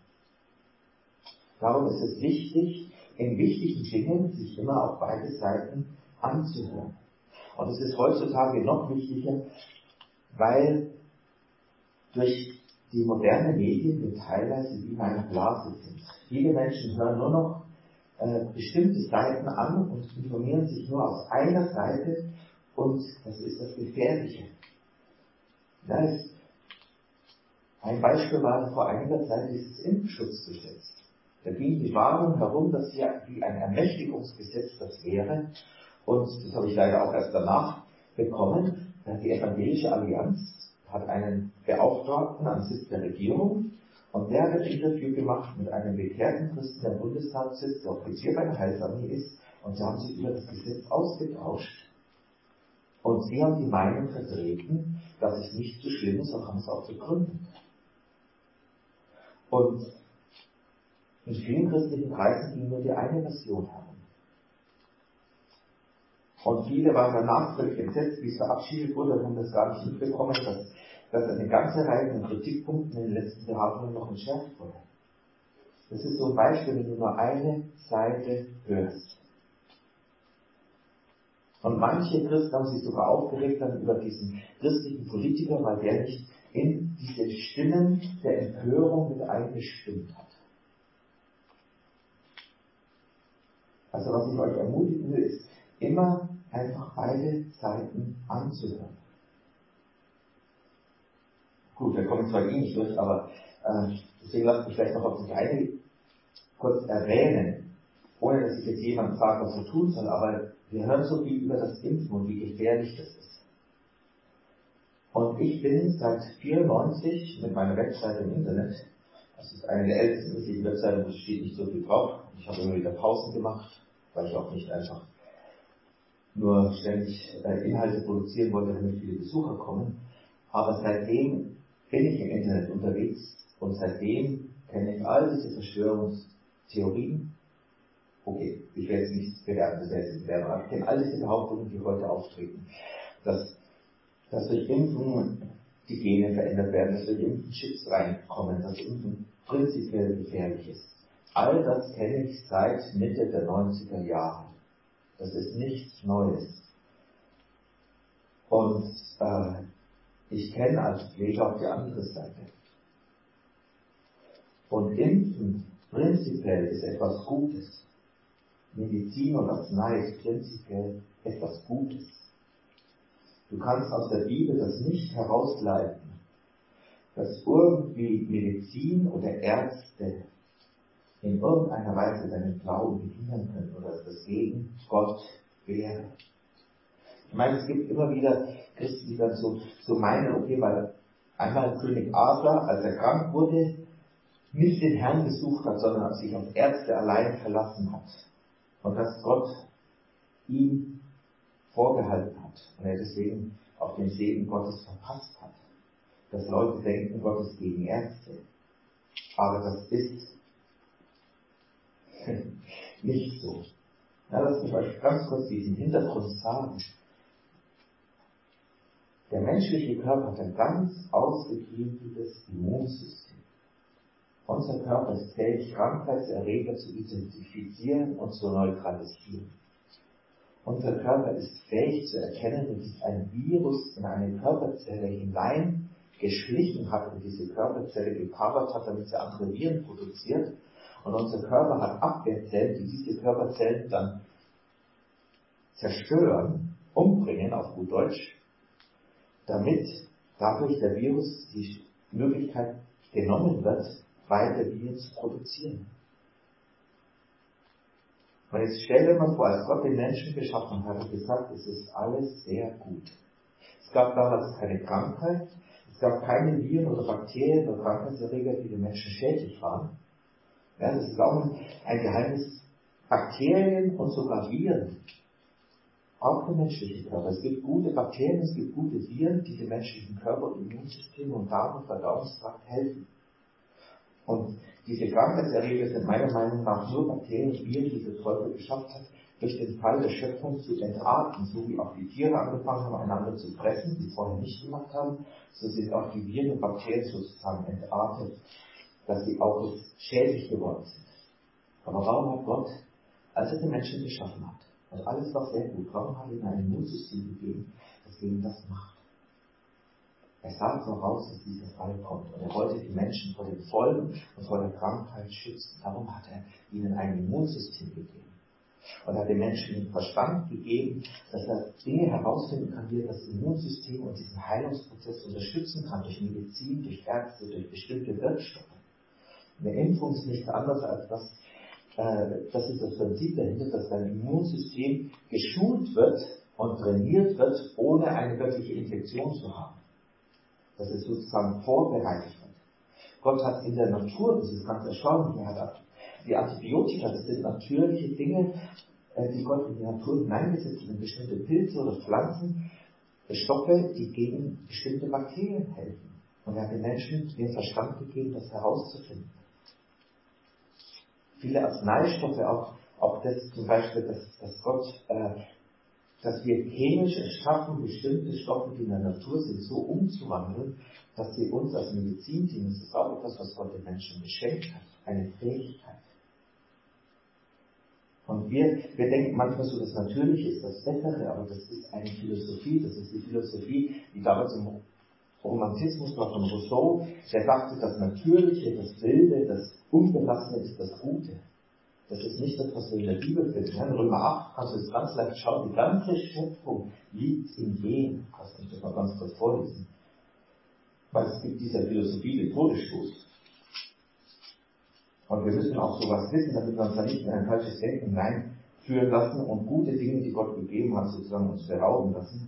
Darum ist es wichtig, in wichtigen Dingen sich immer auf beide Seiten anzuhören. Und es ist heutzutage noch wichtiger, weil durch die moderne Medien wir teilweise wie in einer Blase sind. Viele Menschen hören nur noch äh, bestimmte Seiten an und informieren sich nur aus einer Seite, und das ist das Gefährliche. Das ein Beispiel war vor einiger Zeit dieses Impfschutzgesetz. Da ging die Warnung herum, dass hier wie ein Ermächtigungsgesetz das wäre. Und das habe ich leider auch erst danach bekommen. Die Evangelische Allianz hat einen Beauftragten am Sitz der Regierung, und der hat ein Interview gemacht mit einem bekehrten Christen, der im Bundestag sitzt, der Offizier bei der Heilsarmee ist, und sie haben sich über das Gesetz ausgetauscht. Und sie haben die Meinung vertreten, dass es nicht so schlimm ist, und haben es auch begründet. Und in vielen christlichen Kreisen ging nur die eine Version herum. Und viele waren danach völlig entsetzt, wie es verabschiedet wurde, und haben das gar nicht mitbekommen, dass, dass eine ganze Reihe von Kritikpunkten in den letzten Beratungen noch entschärft wurde. Das ist so ein Beispiel, wenn du nur eine Seite hörst. Und manche Christen haben sich sogar aufgeregt dann über diesen christlichen Politiker, weil der nicht in diese Stimmen der Empörung mit eingestimmt hat. Also was ich euch ermutigen will, ist, immer einfach beide Seiten anzuhören. Gut, wir kommen zwar eh nicht durch, aber äh, deswegen lasst mich vielleicht noch auf das eine kurz erwähnen, ohne dass ich jetzt jemand sage, was er tun soll, aber wir hören so viel über das Impfen und wie gefährlich das ist. Und ich bin seit vierundneunzig mit meiner Webseite im Internet, das ist eine der ältesten christlichen Webseiten, wo steht nicht so viel drauf. Ich habe immer wieder Pausen gemacht, weil ich auch nicht einfach nur ständig äh, Inhalte produzieren wollte, damit viele Besucher kommen. Aber seitdem bin ich im Internet unterwegs, und seitdem kenne ich all diese Verschwörungstheorien. Okay, ich werde jetzt nichts bewerten, das werde ich nicht bewerten, aber ich kenne all diese Behauptungen, die heute auftreten, dass, dass durch Impfen die Gene verändert werden, dass durch Impfen Chips reinkommen, dass Impfen prinzipiell gefährlich ist. All das kenne ich seit Mitte der neunziger Jahre. Das ist nichts Neues. Und äh, ich kenne als Pfleger auch die andere Seite. Und Impfen prinzipiell ist etwas Gutes. Medizin und Arznei ist prinzipiell etwas Gutes. Du kannst aus der Bibel das nicht herausleiten, dass irgendwie Medizin oder Ärzte in irgendeiner Weise deinen Glauben behindern können oder dass das gegen Gott wäre. Ich meine, es gibt immer wieder Christen, die dann so, so meinen, okay, weil einmal König Asa, als er krank wurde, nicht den Herrn gesucht hat, sondern sich auf Ärzte allein verlassen hat. Und dass Gott ihm vorgehalten hat und er deswegen auf den Segen Gottes verpasst hat. Dass Leute denken, Gott ist gegen Ärzte. Aber das ist nicht so. Ja, lass mich euch ganz kurz diesen Hintergrund sagen. Der menschliche Körper hat ein ganz ausgeklügeltes Immunsystem. Unser Körper ist fähig, Krankheitserreger zu identifizieren und zu neutralisieren. Unser Körper ist fähig zu erkennen, dass sich ein Virus in eine Körperzelle hineingeschlichen hat und diese Körperzelle gecovert hat, damit sie andere Viren produziert. Und unser Körper hat Abwehrzellen, die diese Körperzellen dann zerstören, umbringen, auf gut Deutsch, damit dadurch der Virus die Möglichkeit genommen wird, weiter Viren zu produzieren. Und jetzt stell dir mal vor, als Gott den Menschen geschaffen hat, hat er gesagt, es ist alles sehr gut. Es gab damals keine Krankheit, es gab keine Viren oder Bakterien oder Krankheitserreger, die den Menschen schädlich waren. Ja, das ist auch ein Geheimnis. Bakterien und sogar Viren, auch der menschliche Körper. Es gibt gute Bakterien, es gibt gute Viren, die dem menschlichen Körper und Immunsystem und Darm- und Verdauungstrakt helfen. Und diese Krankheitserreger sind meiner Meinung nach nur Bakterien und Viren, die der Teufel geschafft hat, durch den Fall der Schöpfung zu entarten. So wie auch die Tiere angefangen haben, einander zu fressen, die es vorher nicht gemacht haben, so sind auch die Viren und Bakterien sozusagen entartet, dass sie auch jetzt schädlich geworden sind. Aber warum hat Gott, als er den Menschen geschaffen hat, und alles war sehr gut, warum hat er ihm ein Immunsystem gegeben, das gegen das macht? Er sah voraus, dass dieser Fall kommt, und er wollte die Menschen vor den Folgen und vor der Krankheit schützen. Darum hat er ihnen ein Immunsystem gegeben. Und er hat den Menschen den Verstand gegeben, dass er Dinge herausfinden kann, wie er das Immunsystem und diesen Heilungsprozess unterstützen kann, durch Medizin, durch Ärzte, durch bestimmte Wirkstoffe. Eine Impfung ist nichts anderes als das, äh, das ist das Prinzip dahinter, dass dein Immunsystem geschult wird und trainiert wird, ohne eine wirkliche Infektion zu haben. Dass es sozusagen vorbereitet wird. Gott hat in der Natur, das ist ganz erstaunlich, er hat die Antibiotika, das sind natürliche Dinge, die Gott in die Natur hineingesetzt hat, in bestimmte Pilze oder Pflanzen, Stoffe, die gegen bestimmte Bakterien helfen. Und er hat den Menschen den Verstand gegeben, das herauszufinden. Viele Arzneistoffe, auch, auch das zum Beispiel, dass, dass Gott, äh, dass wir chemisch es schaffen, bestimmte Stoffe, die in der Natur sind, so umzuwandeln, dass sie uns als Medizin dienen. Das ist auch etwas, was Gott den Menschen geschenkt hat, eine Fähigkeit. Und wir, wir denken manchmal so, das Natürliche ist das Bessere, aber das ist eine Philosophie, das ist die Philosophie, die damals im Romantismus war von Rousseau, der sagte, das Natürliche, das Wilde, das Unbelassene ist das Gute. Das ist nicht das, was wir in der Bibel finden. In Römer acht kannst du es ganz leicht schauen, die ganze Schöpfung liegt in Gehen. Kannst du das mal ganz kurz vorlesen. Weil es gibt dieser Philosophie den Todesstoß. Und wir müssen auch sowas wissen, damit wir uns da nicht in ein falsches Denken hineinführen lassen und gute Dinge, die Gott gegeben hat, sozusagen uns berauben lassen.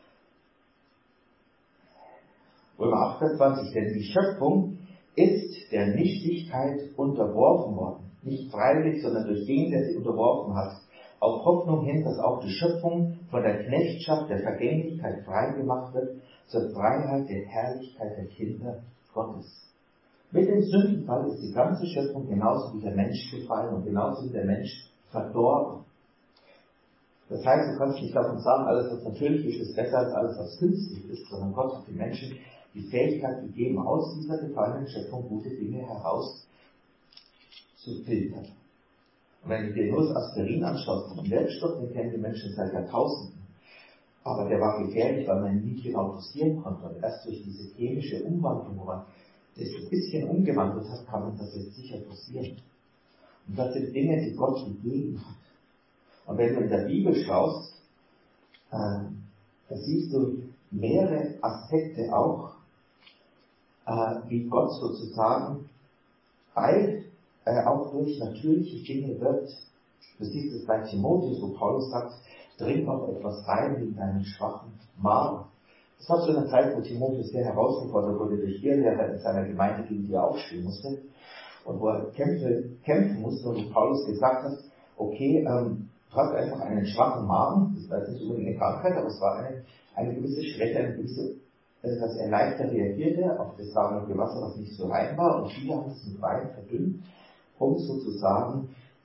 Römer acht, Vers zwanzig, denn die Schöpfung ist der Nichtigkeit unterworfen worden. Nicht freiwillig, sondern durch den, der sie unterworfen hat. Auf Hoffnung hin, dass auch die Schöpfung von der Knechtschaft der Vergänglichkeit freigemacht wird, zur Freiheit der Herrlichkeit der Kinder Gottes. Mit dem Sündenfall ist die ganze Schöpfung genauso wie der Mensch gefallen und genauso wie der Mensch verdorben. Das heißt, du kannst nicht davon sagen, alles was natürlich ist, ist besser als alles was künstlich ist, sondern Gott hat den Menschen die Fähigkeit gegeben, aus dieser gefallenen Schöpfung gute Dinge heraus zu filtern. Und wenn du dir nur das Aspirin anschaust, den Wirkstoff, den kennen die Menschen seit Jahrtausenden. Aber der war gefährlich, weil man ihn nicht genau dosieren konnte. Und erst durch diese chemische Umwandlung, wo man das ein bisschen umgewandelt hat, kann man das jetzt sicher dosieren. Und das sind Dinge, die Gott gegeben hat. Und wenn du in der Bibel schaust, äh, da siehst du mehrere Aspekte auch, äh, wie Gott sozusagen bei Äh, auch durch natürliche Dinge wirkt. Du siehst es bei Timotheus, wo Paulus sagt, dring auch etwas rein in deinen schwachen Magen. Das war zu einer Zeit, wo Timotheus sehr herausgefordert wurde durch Irrlehrer in seiner Gemeinde, gegen die er aufstehen musste. Und wo er Kämpfe, kämpfen musste und wo Paulus gesagt hat, okay, ähm, du hast einfach einen schwachen Magen, das war jetzt nicht unbedingt eine Krankheit, aber es war eine, eine gewisse Schwäche, eine gewisse, äh, dass er leichter reagierte auf das saubere Wasser, was nicht so rein war, und viele haben es mit Wein verdünnt, um sozusagen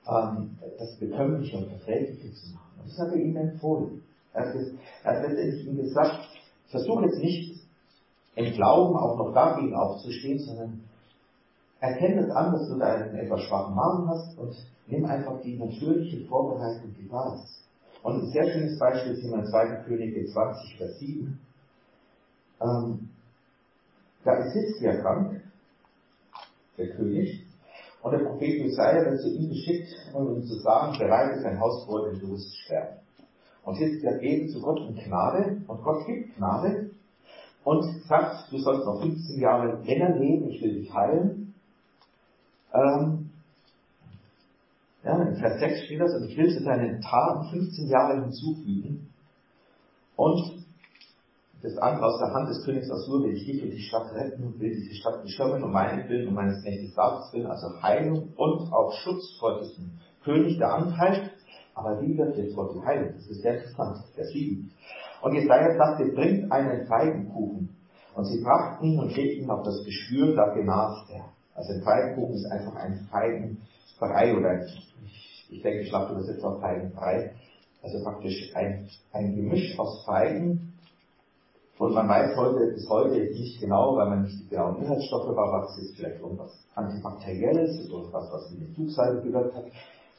ähm, das Bekömmliche und Verträgliche zu machen. Und das hat er ihm empfohlen. Er hat, er hat letztendlich ihm gesagt, versuch jetzt nicht im Glauben auch noch dagegen aufzustehen, sondern erkenne es an, dass du da einen etwas schwachen Magen hast und nimm einfach die natürliche Vorbereitung, die da ist. Und ein sehr schönes Beispiel ist hier in zweiten Könige zwanzig, Vers sieben. Ähm, da ist Hiskia krank, der König, und der Prophet Jesaja wird zu ihm geschickt, um ihm zu sagen, bereite dein Haus vor, denn du wirst sterben. Und Hiskia geht zu Gott um Gnade, und Gott gibt Gnade, und sagt, du sollst noch fünfzehn Jahre länger leben, ich will dich heilen. Ähm, ja, in Vers sechs steht das, und ich will zu deinen Taten fünfzehn Jahre hinzufügen, und das andere aus der Hand des Königs Assur will ich dich und die Stadt retten und will diese Stadt beschirmen um meinetwillen und meines Knechtes Davids willen, also Heilung und auch Schutz vor diesem König, der angreift. Aber wie wird jetzt Gott die Heilung? Das ist sehr interessant, Vers sieben. Und Jesaja sagte, bringt einen Feigenkuchen. Und sie brachten ihn und legten ihn auf das Geschwür, da genas er. Also ein Feigenkuchen ist einfach ein Feigenbrei oder ein, ich, ich denke, ich schlafe übersetzt auf Feigenbrei. Also praktisch ein, ein Gemisch aus Feigen. Und man weiß heute bis heute nicht genau, weil man nicht die genauen Inhaltsstoffe war, was ist vielleicht irgendwas Antibakterielles oder was, was in die Flugsalbe gewirkt hat.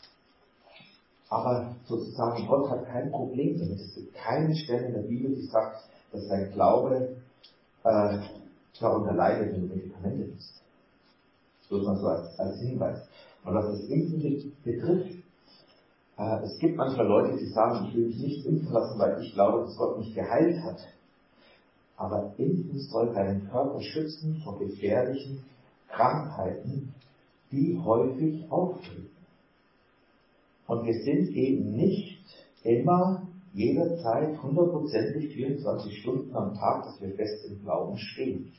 Aber sozusagen, Gott hat kein Problem damit. Es gibt keine Stelle in der Bibel, die sagt, dass sein Glaube äh, darunter leidet, wenn du Medikamente nimmst. So ist man so als, als Hinweis. Und was das Impfen betrifft, äh, es gibt manchmal Leute, die sagen, ich will mich nicht impfen lassen, weil ich glaube, dass Gott mich geheilt hat. Aber Impfen soll deinen Körper schützen vor gefährlichen Krankheiten, die häufig auftreten. Und wir sind eben nicht immer, jederzeit, hundertprozentig vierundzwanzig Stunden am Tag, dass wir fest im Glauben stehen.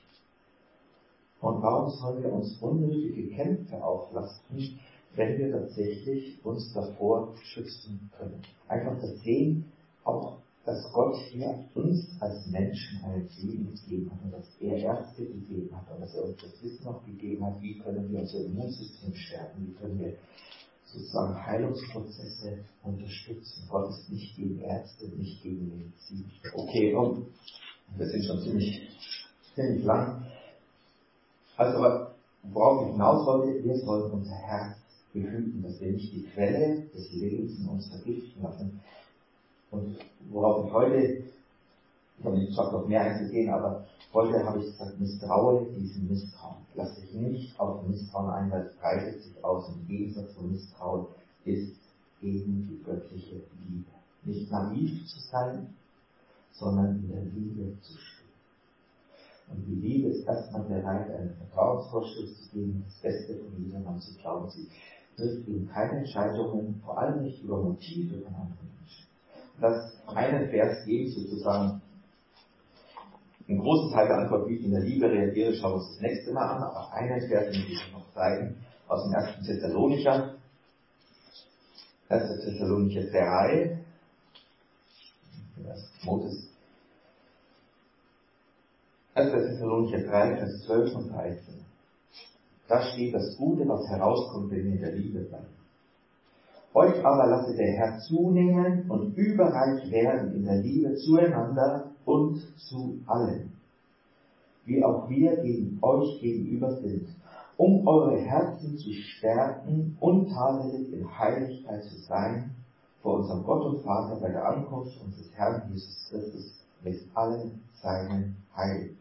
Und warum sollen wir uns unnötige Kämpfe auflasten, wenn wir tatsächlich uns davor schützen können? Einfach das Sehen, auch dass Gott hier uns als Menschen ein Leben gegeben hat und dass er Ärzte gegeben hat und dass er uns das Wissen noch gegeben hat, wie können wir unser Immunsystem stärken, wie können wir sozusagen Heilungsprozesse unterstützen. Gott ist nicht gegen Ärzte, nicht gegen Medizin. Okay, und wir sind schon ziemlich, ziemlich lang. Also, worauf ich hinaus wollte, wir sollen unser Herz behüten, dass wir nicht die Quelle des Lebens in uns vergiften lassen. Und worauf ich heute, ich habe nicht gesagt, auf mehr einzugehen, aber heute habe ich gesagt, misstraue diesem Misstrauen. Lass dich nicht auf Misstrauen ein, weil es breitet sich aus. Im Gegensatz zum Misstrauen ist gegen die göttliche Liebe. Nicht naiv zu sein, sondern in der Liebe zu stehen. Und die Liebe ist erstmal bereit, einen Vertrauensvorschuss zu geben, das Beste von jedermann zu glauben. Sie trifft eben keine Entscheidungen, vor allem nicht über Motive von anderen Menschen. Das einen Vers geben, sozusagen einen großen Teil der Antwort, wie ich in der Liebe reagiere, schauen wir uns das nächste Mal an, aber einen Vers möchte ich noch zeigen, aus dem ersten Thessalonicher, erster Thessalonicher drei, erster Thessalonicher drei, Vers zwölf und dreizehn. Da steht das Gute, was herauskommt, wenn wir in der Liebe bleiben. Euch aber lasse der Herr zunehmen und überreich werden in der Liebe zueinander und zu allen, wie auch wir gegen euch gegenüber sind, um eure Herzen zu stärken, untadelig in Heiligkeit zu sein, vor unserem Gott und Vater bei der Ankunft unseres Herrn Jesus Christus mit allen seinen Heiligen.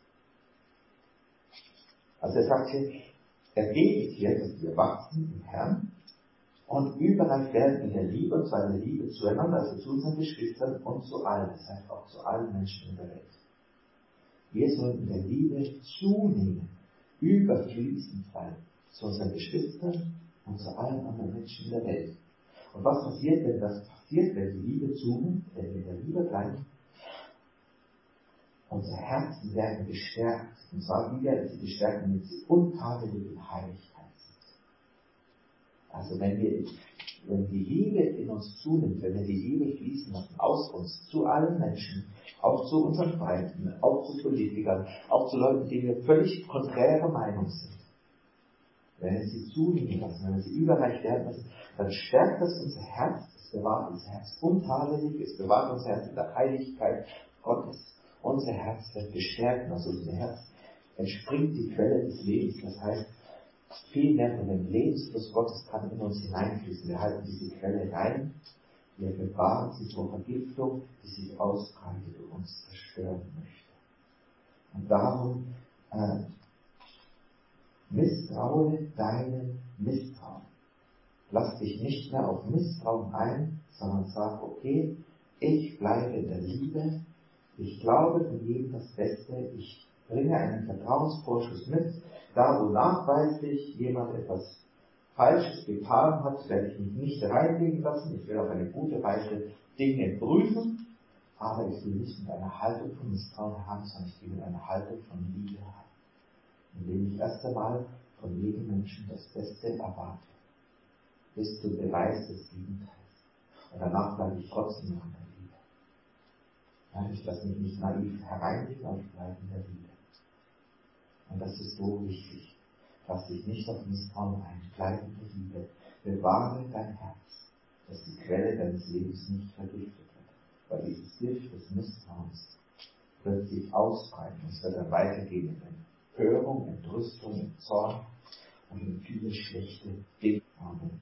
Also er sagt hier, er betet hier, dass wir wachsen im Herrn und überreich werden in der Liebe, und zwar in der Liebe zueinander, also zu unseren Geschwistern und zu allen, das heißt auch zu allen Menschen in der Welt. Wir sollen in der Liebe zunehmen, überfließend sein, zu unseren Geschwistern und zu allen anderen Menschen in der Welt. Und was passiert, wenn das passiert, wenn die Liebe zunimmt, wenn wir in der Liebe bleiben? Unsere Herzen werden gestärkt, und zwar wie werden sie gestärkt, damit sie untadelig in Heiligkeit sind. Also wenn wir, wenn die Liebe in uns zunimmt, wenn wir die Liebe fließen lassen aus uns, zu allen Menschen, auch zu unseren Freunden, auch zu Politikern, auch zu Leuten, die wir völlig konträrer Meinung sind, wenn wir sie zunehmen lassen, wenn wir sie überreich werden lassen, dann stärkt das unser Herz, es bewahrt unser Herz untadelig, es bewahrt unser Herz in der Heiligkeit Gottes. Unser Herz wird gestärkt, also unser Herz entspringt die Quelle des Lebens, das heißt, viel mehr von dem Lebensfluss Gottes kann in uns hineinfließen. Wir halten diese Quelle rein, wir bewahren sie vor Vergiftung, die sich ausbreitet und uns zerstören möchte. Und darum äh, misstraue deinem Misstrauen. Lass dich nicht mehr auf Misstrauen ein, sondern sag, okay, ich bleibe in der Liebe, ich glaube von jedem das Beste, ich bringe einen Vertrauensvorschuss mit, da wo nachweislich jemand etwas Falsches getan hat, werde ich mich nicht reinlegen lassen, ich will auf eine gute Weise Dinge prüfen, aber ich will nicht mit einer Haltung von Misstrauen heran, sondern ich gehe mit einer Haltung von Liebe heran, indem ich erst einmal von jedem Menschen das Beste erwarte, bis zum Beweis des Gegenteils. Und danach bleibe ich trotzdem noch in der Liebe. Ja, ich lasse mich nicht naiv hereinlegen, aber ich bleibe in der Liebe. Und das ist so wichtig. Lass dich nicht auf Misstrauen ein, bleib in der Liebe. Bewahre dein Herz, dass die Quelle deines Lebens nicht vergiftet wird. Weil dieses Gift des Misstrauens wird sich ausbreiten. Es wird dann weitergehen in Empörung, Entrüstung, in Zorn und in viele schlechte Dinge. Amen.